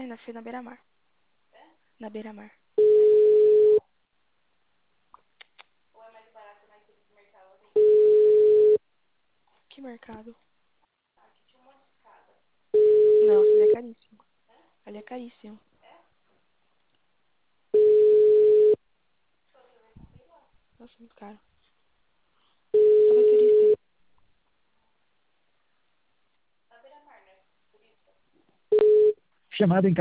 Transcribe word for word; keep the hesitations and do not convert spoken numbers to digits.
na fui na beira-mar. Na beira-mar. Que mercado? Não, ali é caríssimo. Ali é caríssimo. Nossa, muito caro. Só vai turista. Chamada em